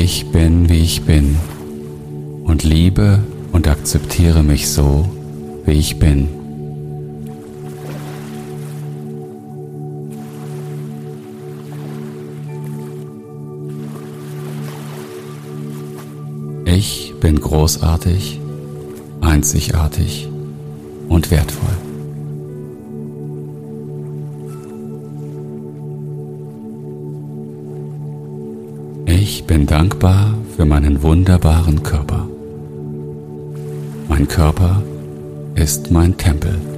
Ich bin, wie ich bin und liebe und akzeptiere mich so, wie ich bin. Ich bin großartig, einzigartig und wertvoll. Ich bin dankbar für meinen wunderbaren Körper. Mein Körper ist mein Tempel.